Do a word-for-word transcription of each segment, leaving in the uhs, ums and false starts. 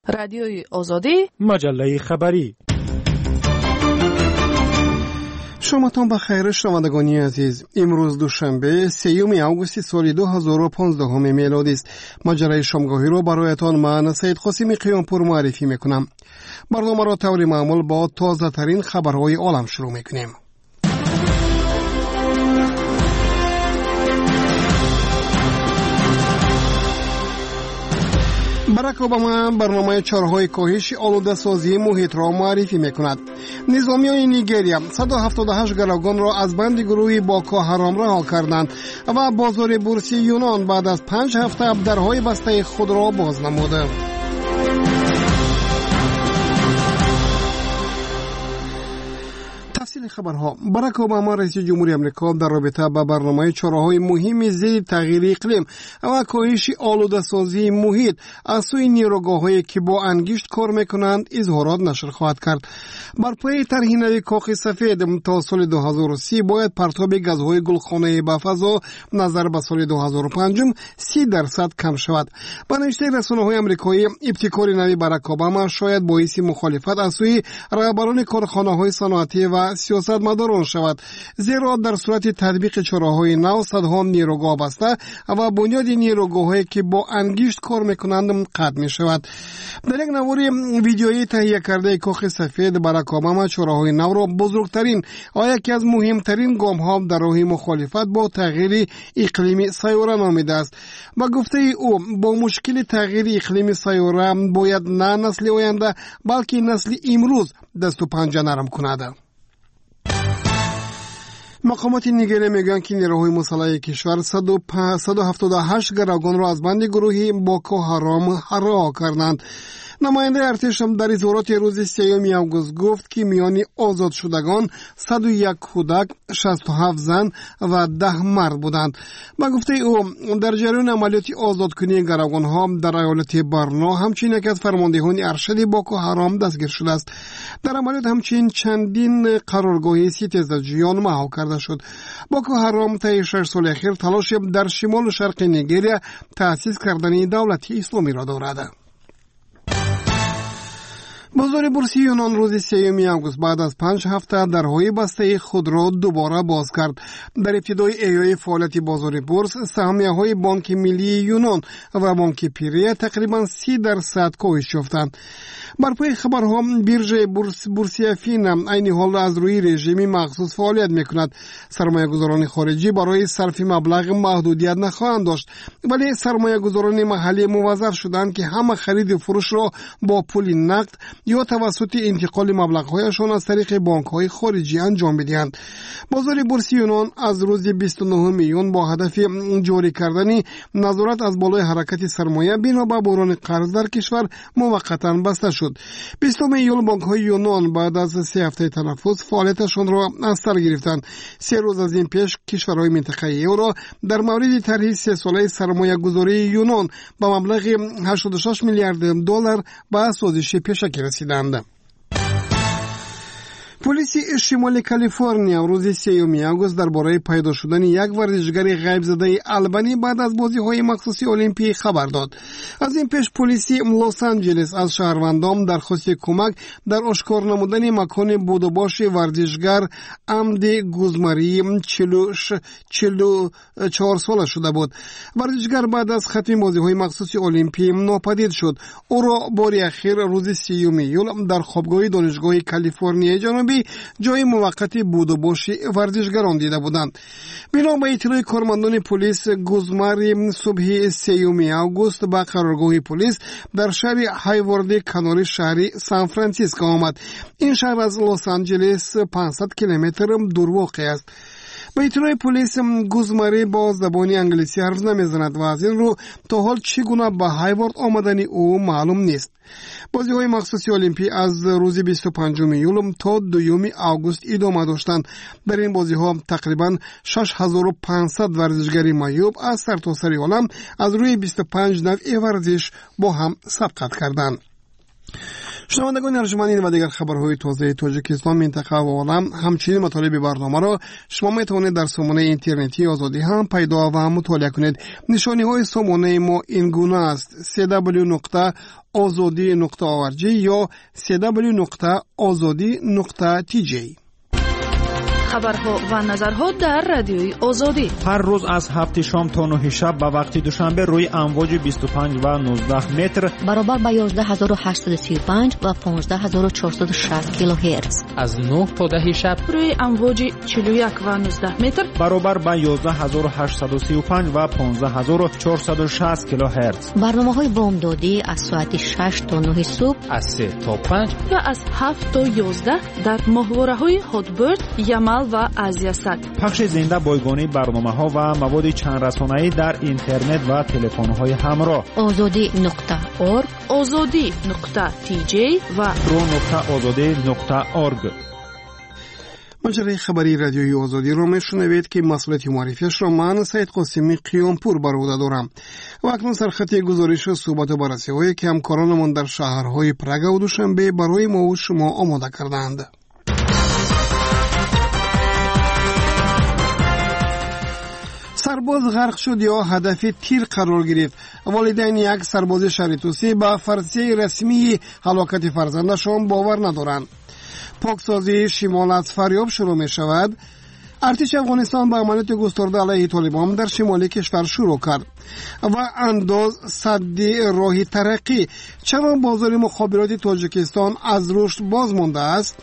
رادیوی آزادی، مجله خبری. شماتان بخیر شنوندگان عزیز. امروز دوشنبه سیوم آگوست سال دو هزار و پانزده میلادی است. مجله شامگاهی را برایتان من سید قاسمی قیامپور معرفی میکنم. برنامه را طور معمول با تازه ترین خبرهای عالم شروع میکنیم. باراک اوباما برنامه چهارهای کاهش آلوده‌سازی محیط را معرفی میکند. نظامیان نیجریه صد و هفتاد و هشت گروگان را از بند گروه باکو حرام رها کردند و بازار بورسی یونان بعد از پنج هفته درهای بسته خود را باز نموده. تفصیل خبرها. باراک اوباما رئیس جمهوری آمریکا در رابطه با برنامه چاره‌های مهم ضد تغییر اقلیم و کاهش آلوده‌سازی محیط از سوی نیروگاه‌هایی که با انگشت کار می‌کنند اظهارات نشر خواهد کرد. بر پایه طرح نوی کاخ سفید تا سال دو هزار و سی باید پرتاب گازهای گلخانه‌ای به فضا نظر به سال دو هزار و پنج سی درصد کم شود. با نوشته رسانه‌های آمریکایی، ابتکار نوی باراک اوباما شاید باعث مخالفت از سوی رهبران کارخانه‌های صنعتی و سیاستمداران شود، زیرا در صورت تطبیق چاره‌های نو صدها نیروگاه بسته و بنیاد نیروگاه‌هایی که با انگشت کار می‌کنند قطع می‌شود. در یک نواری ویدیویی تهیه کرده کاخ سفید، باراک اوباما چاره‌های نو را بزرگترین و یکی از مهمترین گام‌ها در راه مخالفت با تغییر اقلیمی سیاره نامیده است. با گفته او با مشکل تغییر اقلیمی سیاره باید نه نسل آینده بلکه نسل امروز دست و پنجه نرم کند. مقامات نیجریه میگن که نیروهای مسلح کشور صد و هفتاد و هشت گروگان را از بند گروهی باکو حرام رها کردند. نماینده ارتش در اظهارات روز سیوم آگوست گفت که میان آزاد شدگان صد و یک کودک، شصت و هفت زن و ده مرد بودند. با گفته او در جریان عملیات آزادکنی گروگان ها در ایالت برنا همچنین یک از فرماندهان ارشد باکو حرام دستگیر شده است. در عملیات همچنین چندین قرارگاه ستیزجویان مهار کرده شد. باکو حرام طی شش سال اخیر تلاش در شمال و شرق نیجریه تأسیس کردن دولت اسلامی را دارد. بازار بورسی یونان روز سیوم آگوست بعد از پنج هفته درهای بسته خود را دوباره باز کرد. در ابتدای احیای فعالیت بازار بورس، سهامیه‌های بانک ملی یونان و بانک پیریه تقریبا سی درصد کاهش یافتند. بر پای خبرها بیرژه بورس بورسی فین عین حال از روی رژیمی مخصوص فعالیت میکند. سرمایه‌گذاران خارجی برای صرف مبلغ محدودیت نخواهند داشت، ولی سرمایه‌گذاران محلی موظف شدند که همه خرید و فروش را با پول نقد یا توسط انتقال مبلغ‌هایشان از طریق بانک‌های خارجی انجام بدهند. بازار بورس یونان از روز بیست و نه میلیون با هدف جاری کردن نظارت از بالای حرکت سرمایه بنا به بحران قرض در کشور موقتا بسته شد. بیستم ایول بانک‌های یونان بعد از سه هفته تنفس فعالیتشان را از سر گرفتند. سه روز از این پیش کشورهای منطقه یورو در مورد طرح سه ساله سرمایه‌گذاری یونان با مبلغ هشتاد و شش میلیارد دلار به سازش پیشکی رسیدند. پلیس شمال کالیفرنیا روز سیوم آگوست درباره پیدا شدن یک ورزشگر غیب زده آلبانی بعد از بازی‌های مخصوصی المپیک خبر داد. از این پیش پلیس لس آنجلس از شهروندان درخواست کمک در آشکار نمودن مکان بود و باش ورزشگر امدی گوزماری چهل و چهار ساله شده بود. ورزشگر بعد از ختم بازی‌های مخصوصی المپیک ناپدید شد. او را بار اخیر روز سیوم ایول در خوابگاه دانشگاه کالیفرنیا جنوبی جای موقتی بود و باش ورزشگران دیده بودند. بنا به اطلاع کارمندان پلیس، گوزماری صبح سیوم آگوست به قرارگاه پلیس در شهر هایورد کنار شهر سان فرانسیسکو آمد. این شهر از لس آنجلس پانصد کیلومتر دور واقع است. به اطلاع پلیس، گوزماری با زبان انگلیسی حرف نمیزند و از این رو تا حال چگونه به هایورد آمدن او معلوم نیست. بازی‌های مخصوصی المپیک از روز بیست و پنجم ایول تا دوم آگوست ادامه داشتند. در این بازی‌ها تقریباً شش هزار و پانصد ورزشگر معیوب از سرتاسر عالم از روی بیست و پنج نوع ورزش با هم سبقت کردند. شنوندگان ارجمند، این و دیگر خبرهای تازه تاجیکستان، منطقه و عالم، همچنین مطالب برنامه را شما میتوانید در سامانه اینترنتی آزادی هم پیدا و مطالعه کنید. نشانی های سامانه ما این گونه است: سی دبلیو نقطه آزادی نقطه او ار جی یا سی دبلیو نقطه آزادی نقطه تی جی. خبرها و نظرها در رادیوی آزادی هر روز از هفت شام تا نه شب به وقت دوشنبه روی امواج بیست و پنج و نوزده متر برابر با یازده هزار و هشتصد و سی و پنج و پانزده هزار و چهارصد و شصت کیلوهرتز، از نه تا ده شب روی امواج چهل و یک و نوزده متر برابر با یازده هزار و هشتصد و سی و پنج و پانزده هزار و چهارصد و شصت کیلوهرتز. برنامه‌های بامدادی از ساعت شش تا نه صبح، از سه تا پنج و از هفت تا یازده در ماهواره‌های هاتبرد، یمل و آزیاسد. پخش زنده بایگانی برنامه‌ها و مواد چند رسانه‌ای در اینترنت و تلفن‌های همراه. آزادی نقطه اورگ، آزادی نقطه تی جی و رو نقطه آزادی نقطه اورگ. مجره خبری رادیوی آزادی را میشنوید که مسئولیت معرفیش را من سید قاسمی قیامپور بر عهده دارم. و اکنون سرخط گزارش و صحبت و بررسی هایی که همکارانمان در شهرهای پراگ و دوشنبه برای ما و شما آماده کردند. سرباز غرق شد یا هدف تیر قرار گرفت. والدین یک سرباز شریتوسی به فرضیه رسمی هلاکت فرزندشان باور ندارند. پاکسازی شمال از فریاب شروع می شود. ارتش افغانستان به عملیات گسترده علیه طالبان در شمال کشور شروع کرد. و انداز سد راه ترقی. چرا بازار مخابرات تاجیکستان از رشد باز مانده است؟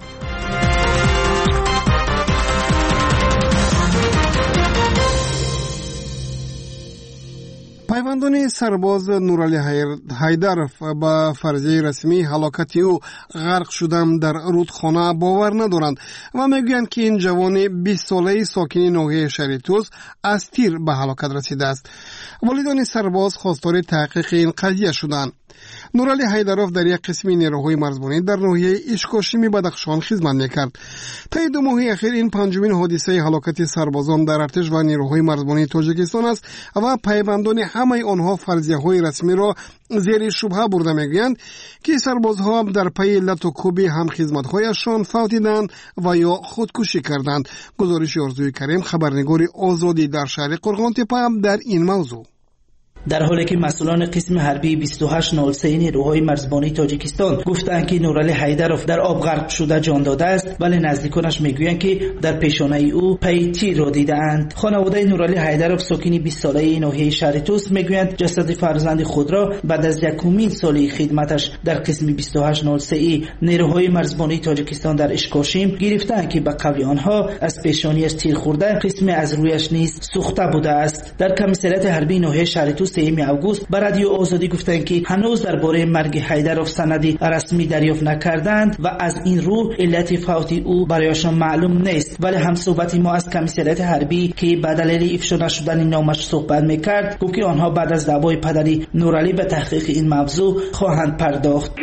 پیوندان سرباز نورعلی حیدرов با فرضیه رسمی هلاکت او غرق شدن در رودخانه باور ندارند و میگویند که این جوان بیست ساله ساکن ناحیه شریتوس از تیر به هلاکت رسیده است. والدان سرباز خواستار تحقیق این قضیه شدند. نورعلی حیدرов در یک قسمی نیروهای مرزبانی در ناحیه اشکاشمی بدخشان خدمت میکرد. طی دو ماه اخیر این پنجمین حادثه هلاکت سربازان در ارتش و نیروهای مرزبانی تاجیکستان است و پیوندان همه آنها فرضیه‌های رسمی را زیر شبهه برده میگویند که سربازها در پی علت و کوب هم خدمت‌هایشان فوتیدند و یا خودکشی کردند. گزارش آرزوی کریم، خبرنگار آزادی در شهر قرغان تپه، در این موضوع. در حالی که مسئولان قسم حربی بیست و هشت صفر سه نیروهای مرزبانی تاجیکستان گفتند که نورعلی حیدرov در آب غرق شده جان داده است، ولی نزدیکانش میگویند که در پیشانه او پی تیر را دیدند. خانواده نورعلی حیدرov ساکن بیست ساله ناحیه شریتوس میگویند جسد فرزند خود را بعد از یکمین سال خدمتش در قسم بیست و هشت صفر سه نیروهای مرزبانی تاجیکستان در اشکاشیم گرفتند که به قول آنها از پیشانیش تیر خورده، قسم از رویش نیز سوخته بوده است. در کمیسریات حربی ناحیه شریتوس سوم اوگوست به رادیو آزادی گفتند که هنوز درباره مرگ حیدرov سندی رسمی دریافت نکردند و از این رو علت فوت او برایشان معلوم نیست، ولی هم صحبت ما از کمیسریات حربی که به دلیل افشا نشدن نامش صحبت میکرد گفت که آنها بعد از دعوای پدری نورعلی به تحقیق این موضوع خواهند پرداخت.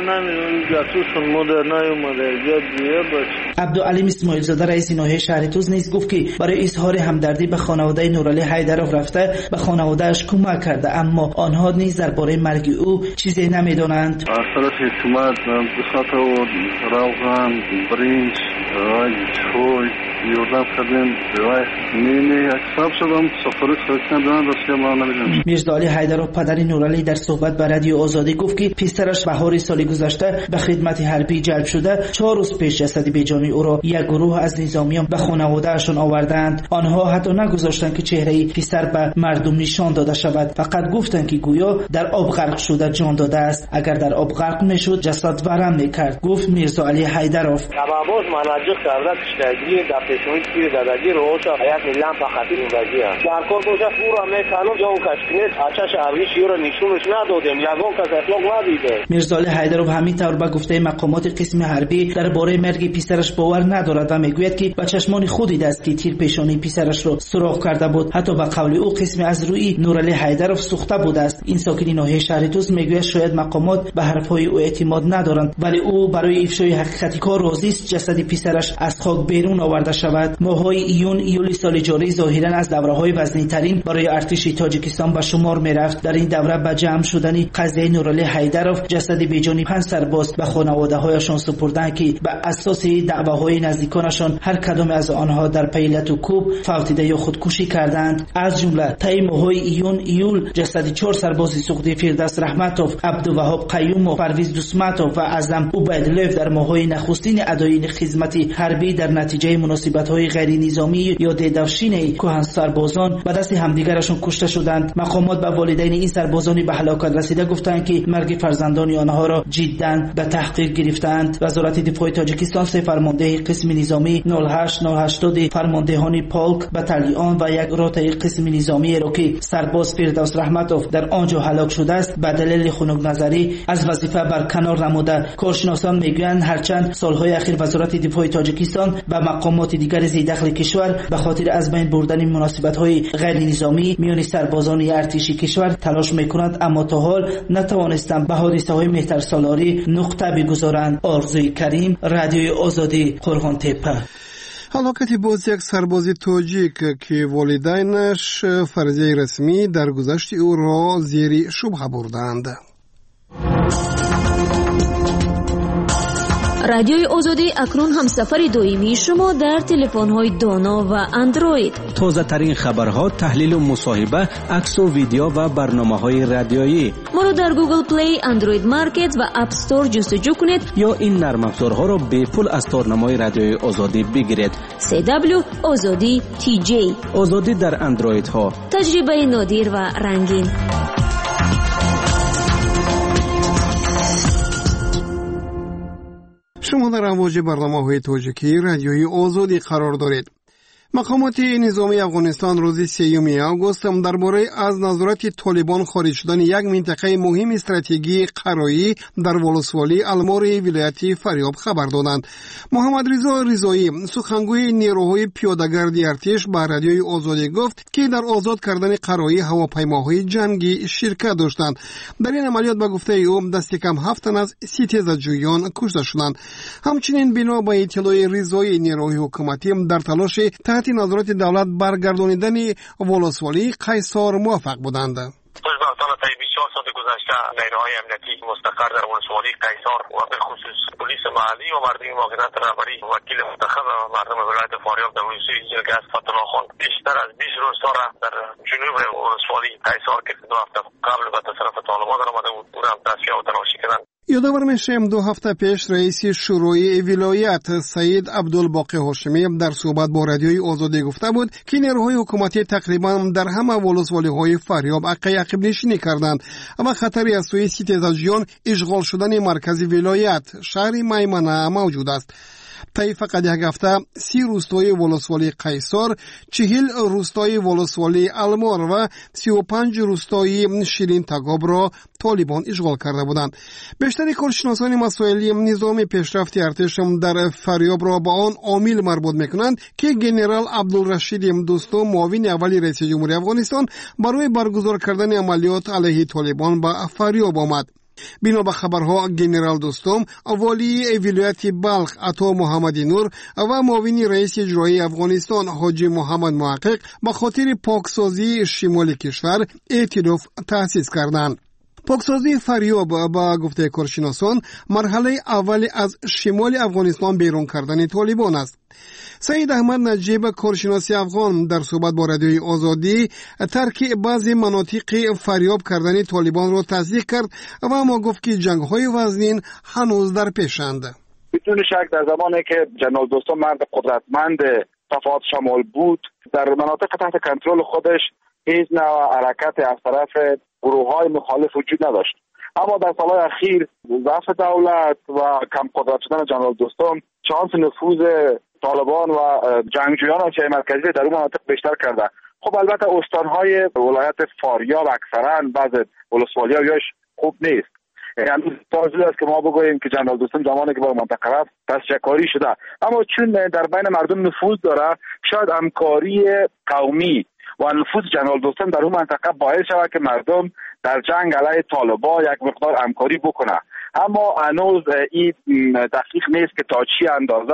عبدالعلیم اسماعیل زاده رئیس ناحیه شریتوس نیز گفت که برای اظهار همدردی به خانواده نورعلی حیدرov رفته به خانواده‌اش کمک کرده، اما آنها نیز درباره مرگ او چیزی نمیدانند. از طرف حکومت به خاطر روغن، برنج، چای یوردم کردیم برای نیمی حساب شدم سفارش فرستادن دادن راستی ما نمیدونم. میرزا علی حیدرov پدر نورعلی در صحبت با رادیو آزادی گفت که پسرش بهار سال گذشته به خدمت حربی جلب شده. چهار روز پیش جسد بیجانی او را یک گروه از نظامیان به خانواده‌اشان آوردند. آنها حتی نگذاشتند که چهره پسر به مردم نشان داده شود، فقط گفتند که گویا در آب غرق شده جان داده است. اگر در آب غرق میشد جسد ورم میکرد، گفت میرزا علی حیدرov. کبابوس مناجق کرده کشتگی در پیشونی تیر دادگی روشا حیات میلان فقطی اونگی هم در کار بوشا پورا میکنم جا اون کشکنیت آچاش عویشی رو نشونش ندادیم یگون کس اطلاق ندیده. میرزا علی حیدرov همین طور به گفته مقامات قسم حربی درباره مرگ پسرش باور ندارد و میگوید که به چشمان خود دیده است که تیر پیشانی پسرش را سوراخ کرده بود. حتی به قول او قسم از روی نورعلی حیدرov سوخته بوده است. این ساکن ناحیه شریتوس میگوید شاید مقامات به حرفهای او اعتماد ندارند، ولی او برای افشای حقیقت کار راضی است جسد پسرش از خاک بیرون آورده شود. ماه‌های ایون ایولی سال جاری ظاهراً از دوره‌های وزنی‌ترین برای ارتش تاجیکستان به شمار می‌رفت. در این دوره به جمع شدن قضیه نورعلی حیدروف جسد بیجان پنج سرباز به خانواده‌هایشان سپردند که به اساس دعواهای نزدیکانشان هر کدام از آنها در پیلت و کوب فوتیده یا خودکشی کردند. از جمله طی ماه‌های ایون ایول جسد چهار سرباز سقوطی فردوس رحمتوف، عبدالوهاب قیوم و پرویز دوسمتوف و اعظم عبیدالله در ماه‌های نخستین ادای خدمت حربی در نتیجه مناسبت‌های غیر نظامی یا دیدوشین کهن سربازان به دست همدیگرشان کشته شدند. مقامات به والدین این سربازان به هلاکت رسیده گفتند که مرگ فرزندان آنها را جداً به تحقیق گرفتند. وزارت دفاع تاجیکستان سه فرمانده قسم نظامی نود و هشت نود و هشتاد فرماندهان پالک بتالیون و یک رتبه قسم نظامی را که سرباز فردوس رحمتوف در آنجا هلاک شده است به دلیل خنک نظری از وظیفه برکنار نموده. کارشناسان میگویند هرچند سالهای اخیر وزارت دفاع تاجیکستان و مقامات دیگر ذی‌دخل کشور به خاطر از بین بردن مناسبت‌های غیر نظامی میان سربازان ارتشی کشور تلاش می‌کنند، اما تا حال نتوانستند به حادثه‌های مهترسالاری نقطه بگذارند. آرزوی کریم، رادیوی آزادی، قرغان تپه. هلاکت باز یک سرباز تاجیک که والدینش فرضیه رسمی در گذشت او را زیر شبهه بردند. رادیوی آزادی اکنون همسفر دائمی شما در تلفن‌های دانا و اندروید. تازه ترین خبرها، تحلیل و مصاحبه، عکس و ویدیو و برنامه‌های رادیویی. ما را در گوگل پلی، اندروید مارکت و اپ استور جستجو کنید یا این نرم افزارها را به پول از تارنمای رادیوی آزادی بگیرید. سی دبلیو آزادی تی جی. آزادی در اندروید ها. تجربه نادر و رنگین. شما در امواج برنامه‌های تاجیکی رادیوی آزادی قرار دارید. مقامات نظامی افغانستان روز سیوم آگوست درباره از نظارت طالبان خارج شدن یک منطقه مهم استراتژی قرایی در ولسوالی المار ولایت فاریاب خبر دادند. محمد رضا رضایی سخنگوی نیروهای پیاده‌گردی ارتش به رادیوی آزادی گفت که در آزاد کردن قرایی هواپیماهای جنگی شرکت داشتند. در این عملیات به گفته او دست کم هفت تن از ستیزجویان کشته شدند. همچنین بنا به اطلاع رضایی نیروهای حکومتی در تلاش تحت نظارت دولت برگردانیدن ولسوالی قیصار موفق بودند. طی بیست و چهار سال گذشته نیروهای امنیتی مستقر در ولسوالی قیصار و به خصوص پلیس محلی و مردم موقعیت رهبری وکیل منتخب مردم ولایت فاریاب در ولسوالی جلگه فتح الله خان بیشتر از بیست روز سال در جنوب ولسوالی قیصار که دو هفته قبل به تصرف طالبان آمده بود اون هم دستیاب و تلاشی کردند. یادآور میشیم دو هفته پیش رئیس شورای ولایت سید عبدالباقی هاشمی در صحبت با رادیوی آزادی گفته بود که نیروهای حکومتی تقریبا در همه ولسوالی های فاریاب عقب نشینی کردند و خطری از سوی ستیزجویان اشغال شدن مرکز ولایت شهر میمنه موجود است. طی فقط یک هفته سی روستای ولسوالی قیصار، چهل روستای ولسوالی المار و سی و پنج روستای شیرین تگاب را طالبان اشغال کرده بودند. بیشتر کارشناسان مسائل نظامی پیشرفت ارتش در فاریاب را با آن عامل مربوط میکنند که جنرال عبدالرشید دوستم معاون اول رئیس جمهوری افغانستان برای برگزار کردن عملیات علیه طالبان به فاریاب آمد. بنا به خبرها جنرال دوستم والی ولایت بلخ عطا محمدی نور و معاون رئیس اجرایی افغانستان حاجی محمد محقق به خاطر پاکسازی شمال کشور ائتلاف تأسیس کردند. پاکسازی فاریاب با گفته کارشناسان مرحله اول از شمال افغانستان بیرون کردن طالبان است. سید احمد نجیب کارشناس افغان در صحبت با رادیوی آزادی ترک بعضی مناطق فاریاب کردن طالبان را تصدیق کرد و اما گفت که جنگ‌های وزنین هنوز در پیشند. بدون شک در زمانی که جنرال دوستم مرد قدرتمند صفات شمال بود در مناطق تحت کنترل خودش هیچ نوع حرکت از طرف گروه‌های مخالف وجود نداشت. اما در سالهای اخیر ضعف دولت و کم قدرت شدن جنرال دوستم شانس نفوذ طالبان و جنگجویان آسیای مرکزی در اون مناطق بیشتر کرده. خب البته استانهای ولایت فاریاب اکثرا بعض ولسوالی‌هاش خوب نیست. یعنی تازه است که ما بگوییم که جنرال دوستم زمانی که با منطقه رفت دستچکاری شده، اما چون در بین مردم نفوذ داره شاید همکاری قومی و نفوذ جنرال دوستم در اون منطقه باعث شود که مردم در جنگ علیه طالبان یک مقدار همکاری بکنه. اما هنوز این دقیق نیست که تا چی اندازه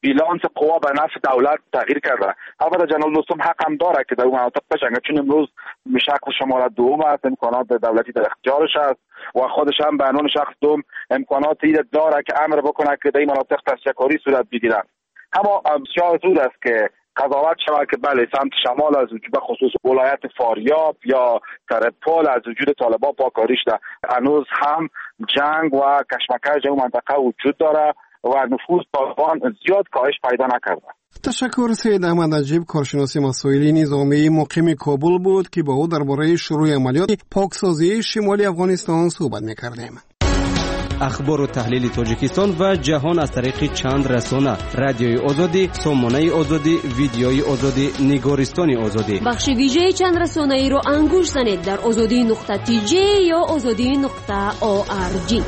بیلانس قوا به نفع دولت تغییر کرده. البته جناب دوستم حق هم داره که در اون مناطق بجنگه، چون امروز به شکل شمارت دوم است، امکانات دولتی در اختیارش است و خودش هم به عنوان شخص دوم امکاناتی داره که امر بکنه که در این مناطق تسیه‌کاری صورت بگیرد. اما بسیار زود است که قضاوت شود که بله سمت شمال از وجود به خصوص ولایت فاریاب یا ترپول از وجود طالبان پاکاری شده. هنوز هم جنگ و کشمکش در اون منطقه وجود داره و نفوذ طالبان زیاد کاهش پیدا نکرده. تشکر سید احمد عجیب، کارشناس مسائل نظامی مقیم کابل بود که با او درباره شروع عملیات پاکسازی شمالی افغانستان صحبت می‌کردیم. اخبار و تحلیل تاجیکستان و جهان از طریق چند رسانه: رادیوی آزادی، سامانه آزادی، ویدیوی آزادی، نگارستان آزادی. بخش ویژه چند رسانه ای را انگوش زنید در آزادی نقطه تی جی یا آزادی نقطه او آر جی.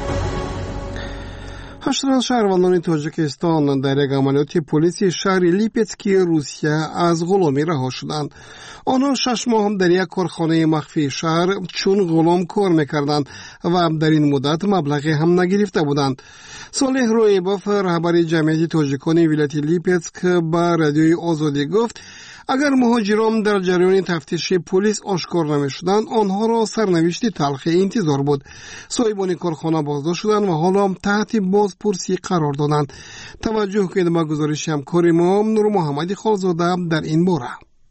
هشت شهروندان تاجیکستان در یک عملیات پلیس شهر لیپتسکی روسیه از غلامی رها شدند. آنها شش ماه هم در یک کارخانه مخفی شهر چون غلام کار میکردند و در این مدت مبلغی هم نگرفته بودند. صالح رویباف، رهبر جمعیت تاجیکان ولایت لیپتسک، با رادیوی آزادی گفت اگر مهاجران در جریان تفتیش پلیس آشکار نمی‌شدند آنها را سرنوشتی تلخی انتظار بود. صاحبان کارخانه بازداشت شدند و حالا تحت بازپرسی قرار دادند. توجه کنید به گزارش همکار ما نور محمدی خالزاده در این باره.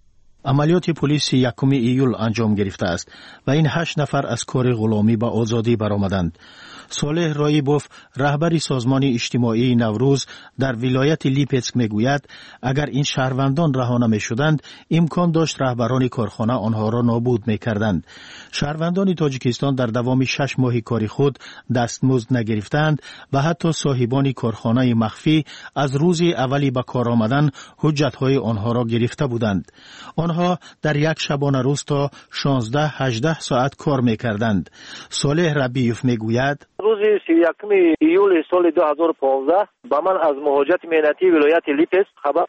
عملیات پلیس یکم ایول انجام گرفته است و این هشت نفر از کار غلامی به آزادی برآمدند. صالح رایبوف، رهبر سازمان اجتماعی نوروز در ولایت لیپتسک میگوید اگر این شهروندان رها نمی‌شدند امکان داشت رهبران کارخانه آنها را نابود می‌کردند. شهروندان تاجیکستان در دوام شش ماه کاری خود دستمزد نگرفتند و حتی صاحبان کارخانه مخفی از روز اولی به کار آمدن حجت‌های آنها را گرفته بودند. آنها در یک شبانه روز تا شانزده هجده ساعت کار می‌کردند. صالح ربیوف میگوید روز سی و یکم ایول سال دو هزار و پانزده با من از مهاجرت مهنتی ولایت لیپتسک خبر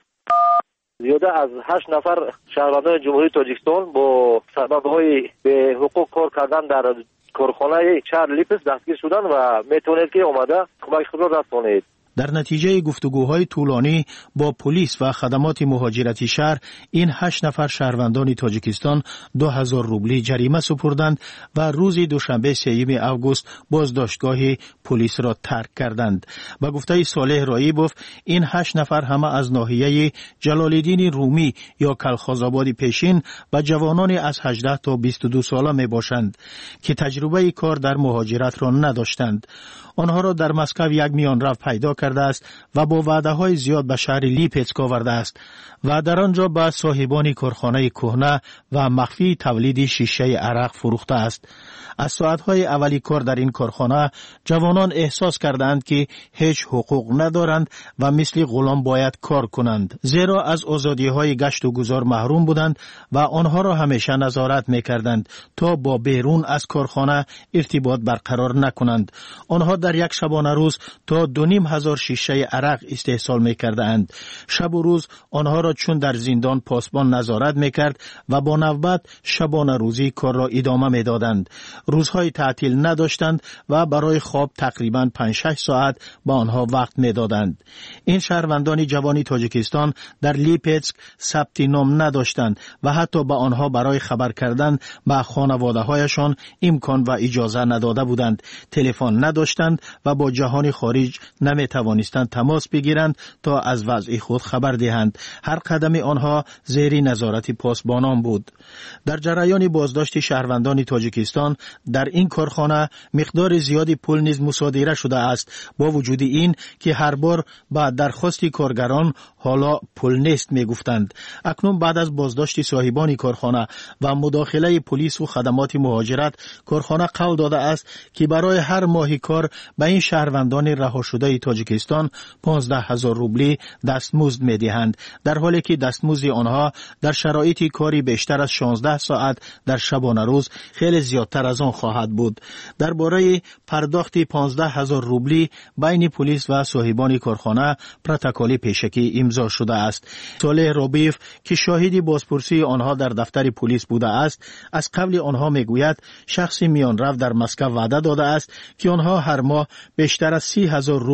زیاده از هشت نفر شهروندان جمهوری تاجیکستان با سبب‌های به حقوق کار کردن در کارخانه شهر لیپتسک دستگیر شدند و میتونید که آمده کمک خود را رسانید. در نتیجه گفتگوهای طولانی با پلیس و خدمات مهاجرتی شهر این هشت نفر شهروندان تاجیکستان دو هزار روبلی جریمه سپردند و روز دوشنبه سوم اوگوست بازداشتگاه پلیس را ترک کردند. با گفته صالح رایبوف این هشت نفر همه از ناحیه جلالالدین رومی یا کلخازآباد پیشین و جوانان از هجده تا بیست و دو ساله می باشند که تجربه کار در مهاجرت را نداشتند. آنها را در مسکو یک میانرو پیدا کرده است و با وعده های زیاد به شهر لیپتسک آورده است و در آنجا به صاحبان کارخانه کهنه و مخفی تولید شیشه عرق فروخته است. از ساعتهای اولی کار در این کارخانه جوانان احساس کردند که هیچ حقوق ندارند و مثل غلام باید کار کنند، زیرا از آزادی های گشت و گذار محروم بودند و آنها را همیشه نظارت میکردند تا با بیرون از کارخانه ارتباط برقرار نکنند. آنها در یک شبانه روز تا دو نیم هزار شیشه عرق استحصال میکردند. شب و روز آنها را چون در زندان پاسبان نظارت میکرد و با نوبت شبانه روزی کار را ادامه میدادند. روزهای تعطیل نداشتند و برای خواب تقریباً پنج شش ساعت با آنها وقت میدادند. این شهروندان جوانی تاجیکستان در لیپتسک ثبت نام نداشتند و حتی به آنها برای خبر کردن به خانواده هایشان امکان و اجازه نداده بودند. تلفن نداشتند و با جهان خارج نمی توانستند تماس بگیرند تا از وضع خود خبر دهند. هر قدم آنها زیر نظارت پاسبانان بود. در جریان بازداشت شهروندان تاجیکستان در این کارخانه مقدار زیادی پول نیز مصادره شده است، با وجود این که هر بار با درخواست کارگران حالا پول نیست می گفتند. اکنون بعد از بازداشت صاحبان کارخانه و مداخله پلیس و خدمات مهاجرت، کارخانه قول داده است که برای هر ماه کار به این شهروندان رها شده تاجیکستان پانزده هزار روبلی دستمزد می دهند، در حالی که دستمزد آنها در شرایط کاری بیشتر از شانزده ساعت در شبانه روز خیلی زیادتر از آن خواهد بود. درباره پرداخت پانزده هزار روبلی بین پلیس و صاحبان کارخانه پروتکل پیشکی امضا شده است. صالح ربیف که شاهد بازپرسی آنها در دفتر پلیس بوده است، از قبل آنها میگوید شخص میان رو در مسکو وعده داده است که آنها هر ماه بیشتر از سی هزار روبل روسی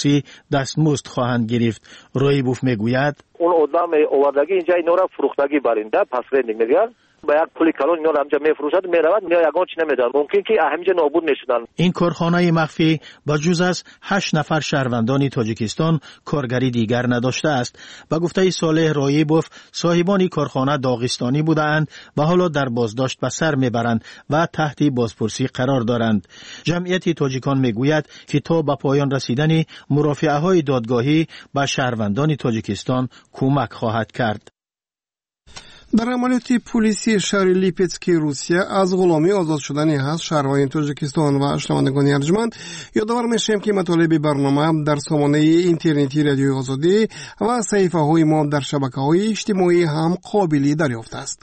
پلیسی دستمزد خواهند گرفت. رویبوف میگوید اون آدم آوردگی اینجا اینا را فروختگی برنده پس رندینگ میگن با یک پولی کلان اینا را همجا میفروشد میرود میاد یگان چی نمیدن ممکن که همینجا نابود میشدن. این کارخانه مخفی با جز از هشت نفر شهروندان تاجیکستان کارگری دیگر نداشته است. با گفته صالح رایبوف صاحبان کارخانه داغستانی بودند و حالا در بازداشت به سر میبرند و تحت بازپرسی قرار دارند. جمعیت تاجیکان میگوید که تا به پایان رسیدن مرافعه های دادگاهی به شهروندان تاجیکستان کمک خواهد کرد. در عملیات پلیسی شهر لیپتسکی روسیه از غلامی آزاد شدن هست شهروندان تاجیکستان و شنوندگان ارجمند یادآور میشیم که مطالب برنامه در سامانه اینترنتی رادیوی آزادی و صفحه های ما در شبکه‌های اجتماعی هم قابل دریافت است.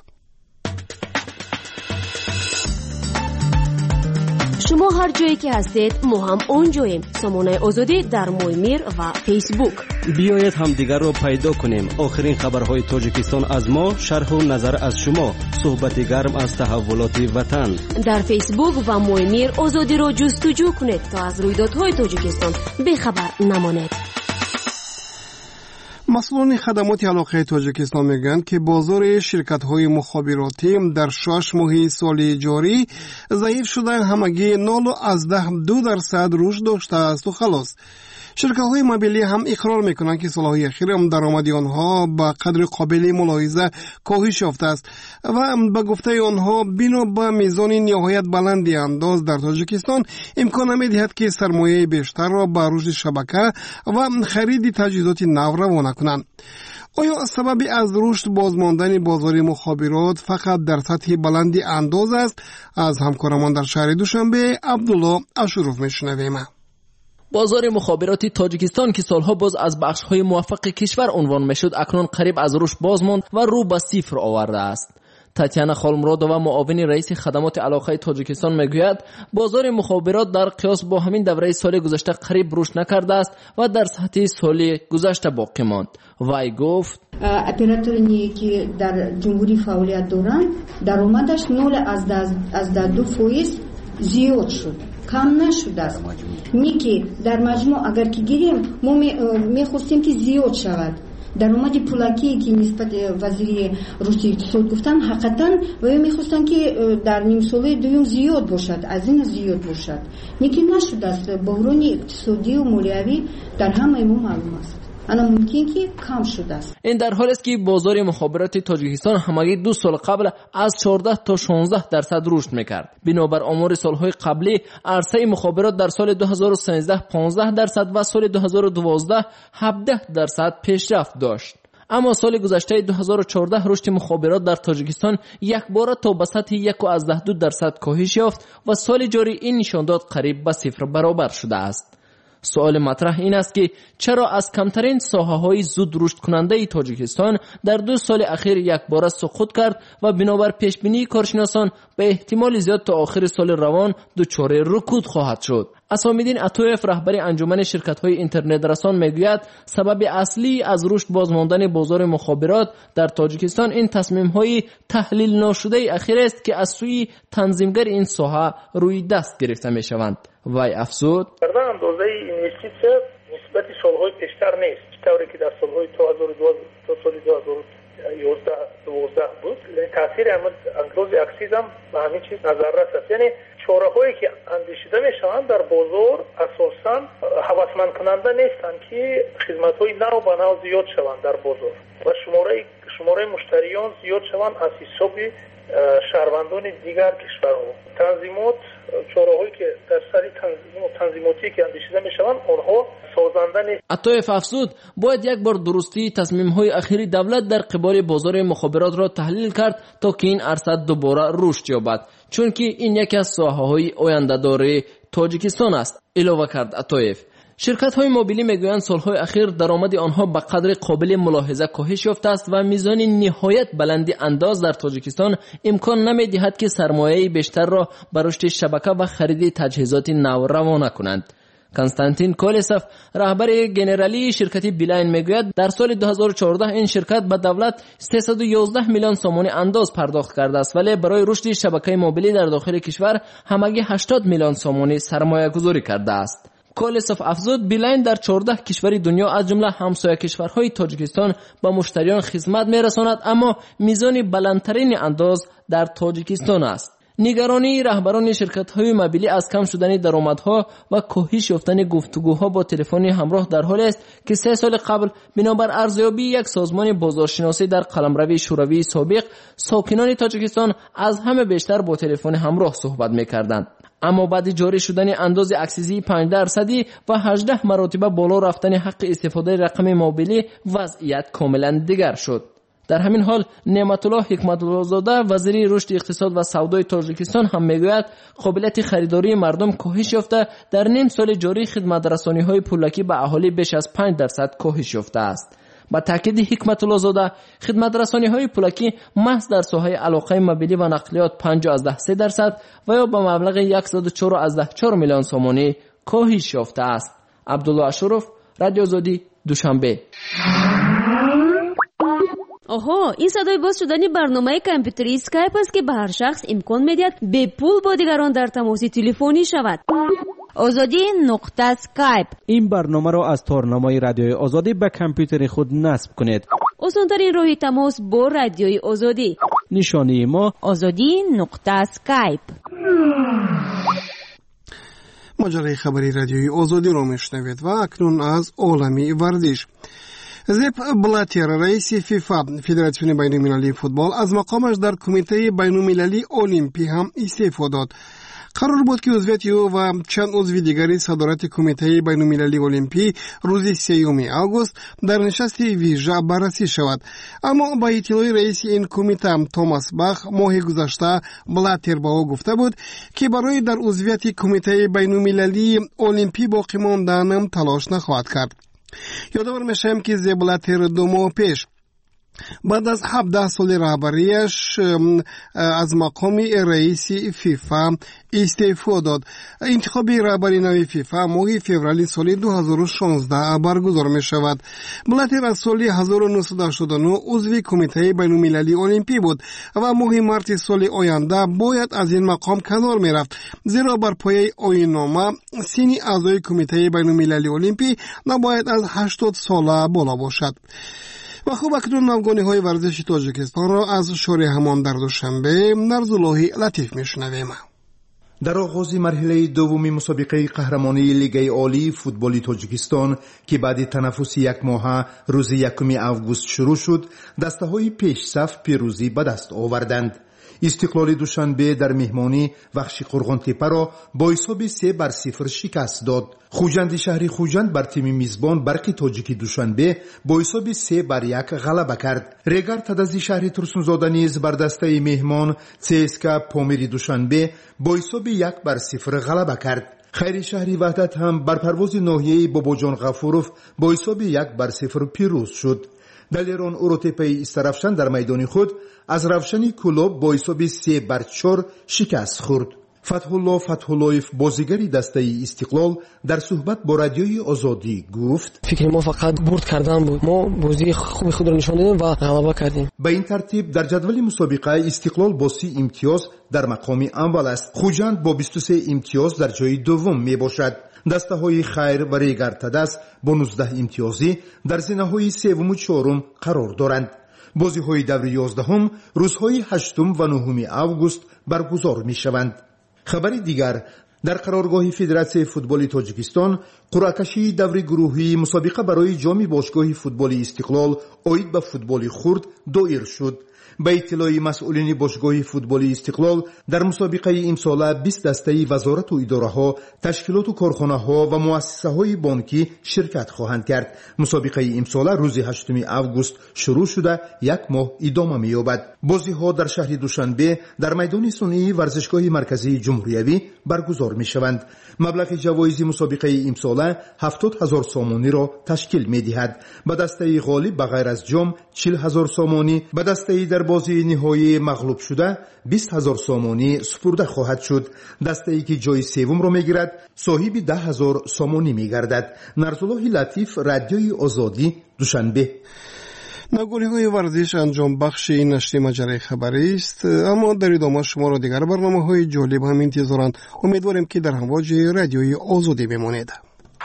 شما هر جایی که هستید ما هم اونجاییم. سامانه آزادی در مویمیر و فیسبوک. بیایید هم دیگر رو پیدا کنیم. آخرین خبرهای تاجیکستان از ما، شرح و نظر از شما، صحبت گرم از تحولات وطن. در فیسبوک و مویمیر آزادی رو جستجو کنید تا از رویدادهای تاجیکستان بخبر نمانید. مسئولان خدمات علاقه تاجیکستان میگن که بازار شرکت‌های مخابراتی در شش ماه سال جاری ضعیف شده همگی نول از ده دو درصد رشد داشته است و خلاص. شرکت‌های مبلی هم اقرار میکنند که سالهای اخیر درآمد آنها به قدر قابل ملاحظه کاهش یافته است و به گفته آنها بنا به میزان نهایت بلندی انداز در تاجیکستان امکان نمی‌دهد که سرمایه بیشتر را به رشد شبکه و خرید تجهیزات نو روانه کنند. آیا سبب از رشد بازماندن بازار مخابرات فقط در سطح بلندی انداز است؟ از همکارمان در شهر دوشنبه عبدالله اشروف میشنویم. بازار مخابراتی تاجیکستان که سالها باز از بخش‌های موفق کشور عنوان میشد اکنون قریب از رشد باز ماند و رو به صفر آورده است. تاتیانا خالمرادووا معاون رئیس خدمات علاقه تاجیکستان میگوید بازار مخابرات در قیاس با همین دوره سال گذشته قریب رشد نکرده است و در سطح سال گذشته باقی ماند. وی گفت اپراتوری که در جمهوری فعالیت دارند درآمدش نول از دو فیصد زیاد شد، کم نشده است. میگه در مجموع اگر که گیریم ما میخواستیم که زیاد شود. درآمد پولاکی که نسبت وزیر رشد اقتصاد گفتن حقیقتا و میخواستن که در نیم سال دوم زیاد باشد، از این زیاد باشد. میگه نشده است. بحران اقتصادی و مالیوی در همه ما معلوم است. انا ممکن که کم شده است. این در حالی است که بازار مخابرات تاجیکستان همگی دو سال قبل از چهارده تا شانزده درصد رشد میکرد. بنابر آمار سالهای قبلی عرصه مخابرات در سال دو هزار و سیزده پانزده درصد و سال دو هزار و دوازده هفده درصد پیشرفت داشت. اما سال گذشته دو هزار و چهارده رشد مخابرات در تاجیکستان یک بار تا به سطح یک و از ده دو درصد کاهش یافت و سال جاری این نشانداد قریب به صفر برابر شده است. سوال مطرح این است که چرا از کمترین ساحه‌های زود رشد کننده تاجیکستان در دو سال اخیر یک بار سقوط کرد و بنابر پیشبینی کارشناسان به احتمال زیاد تا آخر سال روان دچار رکود خواهد شد. اسامالدین عطویف رهبر انجمن شرکت‌های اینترنت رسان میگوید سبب اصلی از رشد بازماندن بازار مخابرات در تاجیکستان این تصمیم‌های تحلیل ناشده اخیر است که از سوی تنظیمگر این ساحه روی دست گرفته می‌شوند. وی افزود اندازه اینوستیسیون نسبت سالهای پیشتر نیست، طوری که در سالهای دو هزار و دوازده تا سال دو هزار و یازده دوازده بود. تاثیر انقراض اکسیز هم به همین چیز نظر رس است. یعنی چاره‌هایی که اندیشیده میشوند در بازار اساساً هوسمند کننده نیستند که خدمات‌های نو به نو زیاد شوند در بازار و شماره شماره مشتریان زیاد شوند از حساب شهروندان دیگر کشورها. تنظیمات چاره‌هایی که در سر تنظیماتی که اندیشیده میشوند آنها سازنده نیست. عطویف افزود باید یک بار درستی تصمیم‌های اخیری دولت در قبال بازار مخابرات را تحلیل کرد تا که این عرصه دوباره رشد یابد، چون که این یکی از ساحه‌های آینده‌دار تاجیکستان است. علاوه کرد عطویف شرکت‌های موبیلی میگویند سالهای اخیر درآمد آنها به قدر قابل ملاحظه کاهش یافته است و میزان نهایت بلندی انداز در تاجیکستان امکان نمی‌دهد که سرمایه بیشتر را به رشد شبکه و خرید تجهیزات نو روانه کنند. کنستانتین کولیسف رهبر گنرالی شرکت بیلاین میگوید در سال دو هزار و چهارده این شرکت به دولت سیصد و یازده میلیون سومانی انداز پرداخت کرده است، ولی برای رشد شبکه موبیلی در داخل کشور همگی هشتاد میلیون سومانی سرمایه گذاری کرده است. کولسوف افزود بیلاین در چهارده کشور دنیا از جمله همسایه کشورهای تاجیکستان به مشتریان خدمت میرساند، اما میزان بلندترین انداز در تاجیکستان است. نگرانی رهبران شرکت‌های موبیلی از کم شدن درآمدها و کاهش یافتن گفتگوها با تلفن همراه در حالی است که سه سال قبل بنابر ارزیابی یک سازمان بازارشناسی در قلمرو شوروی سابق، ساکنان تاجیکستان از همه بیشتر با تلفن همراه صحبت می‌کردند. اما بعد جاری شدن انداز اکسیزی پنج درصدی و هجده مراتب بالا رفتن حق استفاده رقم موبیلی، وضعیت کاملا دیگر شد. در همین حال نعمت الله حکمت الله زاده وزیر رشد اقتصاد و سودای تاجیکستان هم میگوید قابلیت خریداری مردم کاهش یافته، در نیم سال جاری خدمت رسانی‌های پولکی به اهالی بیش از پنج درصد کاهش یافته است. با تاکید حکمت الله زاده، خدمت رسانی‌های پولکی محض در ساحه علاقه موبیلی و نقلیات پنج از ده سه درصد و یا به مبلغ صد و چهار از ده چهار میلیون سومانی کاهش یافته است. عبدالله اشرف، رادیو آزادی، دوشنبه. آها، این صدای باز شدن برنامه کامپیوتری اسکایپ است که به هر شخص امکان میدهد به پول با دیگران در تماس تلفنی شود. آزادی نقطه اسکایپ. این برنامه را از تارنمای رادیوی آزادی به کامپیوتر خود نصب کنید. آسان‌ترین راه تماس با رادیوی آزادی. نشانی ما آزادی نقطه اسکایپ. مجله خبری رادیوی آزادی را میشنوید و اکنون از عالمی ورزش. زپ بلاتر رئیس فیفا فدراسیون بین المللی فوتبال از مقامش در کمیته بین المللی المپی هم استعفا داد. قرار بود که عضویت او و چند عضو دیگری صدارت کمیته بین المللی المپی روز سیوم آگوست در نشست ویژه بررسی شود، اما با اطلاع رئیس این کمیته توماس باخ ماه گذشته بلاتر با او گفته بود که برای در عضویت کمیته بین المللی المپی باقی ماندن تلاش نخواهد کرد. یادآور میشم که بلاتر دو ماه پیش بعد از هفده سال رهبریش از مقام رئیس فیفا استعفا داد. انتخاب رهبری نوی فیفا ماه فوریه سال دو هزار و شانزده برگزار می شود. بلاتر از سال هزار و نهصد و هشتاد و نه عضو کمیته بین المللی المپی بود و ماه مارس سال آینده باید از این مقام کنار می رفت، زیرا بر پایه آیین‌نامه سن اعضای کمیته بین المللی المپی نباید از هشتاد ساله بالا باشد. و خوب اکنون نوگانی های ورزش تاجیکستان را از شوره همان در دوشنبه نرزالله لطیف میشنویم. در آغاز مرحله دومی مسابقه قهرمانی لیگ عالی فوتبال تاجیکستان که بعد تنفس یک ماه روز یکم آگوست شروع شد، دسته های پیش صف پیروزی به دست آوردند. استقلال دوشنبه در مهمانی وحشی قرغان تپه را با حساب سه بر صفر شکست داد. خوجند شهری خوجند بر تیم میزبان برق تاجیکی دوشنبه با حساب سه بر یک غلبه کرد. ریگر تدزی شهری ترسونزاده نیز بر دسته مهمان سیسکا پامیری دوشنبه با حساب یک بر صفر غلبه کرد. خیر شهری وحدت هم بر پرواز ناحیه باباجان غفوروف با حساب یک بر صفر پیروز شد. دلیران اوروتپی استرافشان در میدان خود از روشنی کلوب با حساب سه بر چهار شکست خورد. فتح الله فتح اللهیف بازیگری دسته استقلال در صحبت با رادیوی آزادی گفت فکر ما فقط برد کردن بود، ما بازی خوب خود را نشان دادیم و غلبه کردیم. به این ترتیب در جدول مسابقه استقلال با سی امتیاز در مقام اول است. خوجند با بیست و سه امتیاز در جای دوم می باشد. دسته های خیر و ریگر تدس با نوزده امتیازی در زینه های سوم و چهارم قرار دارند. بازی های دور یازدهم روزهای هشتم و نهم آگوست برگزار می شوند. خبری دیگر در قرارگاه فدراسیون فوتبال تاجیکستان قرعه‌کشی دور گروهی مسابقه برای جام باشگاه فوتبال استقلال اید به فوتبال خرد دایر شد. به اطلاع مسئولین باشگاه فوتبال استقلال در مسابقه امسال بیست دسته وزارت و اداره ها، تشکیلات و کارخانه ها و مؤسسه های بانکی شرکت خواهند کرد. مسابقه امسال روز هشتم آگوست شروع شده یک ماه ادامه می‌یابد. بازی ها در شهر دوشنبه در میدان صنعی ورزشگاه مرکزی جمهوریوی برگزار می‌شوند. مبلغ جوایز مسابقه امسال هفتاد هزار سامانی را تشکیل می‌دهد. به دسته غالب بغیر از جام چهل هزار سامانی، به دسته در بازی نهایی مغلوب شده بیست هزار سامانی سپرده خواهد شد. دسته ای که جای سوم را میگیرد صاحب ده هزار سامانی میگردد. نرزالله لطیف، رادیوی آزادی، دوشنبه. نگولی های ورزش انجام بخش این نشر مجله خبری است، اما در ادامه شما را دیگر برنامه های جالب هم انتظارند. امیدواریم که در امواج رادیوی آزادی بمانید.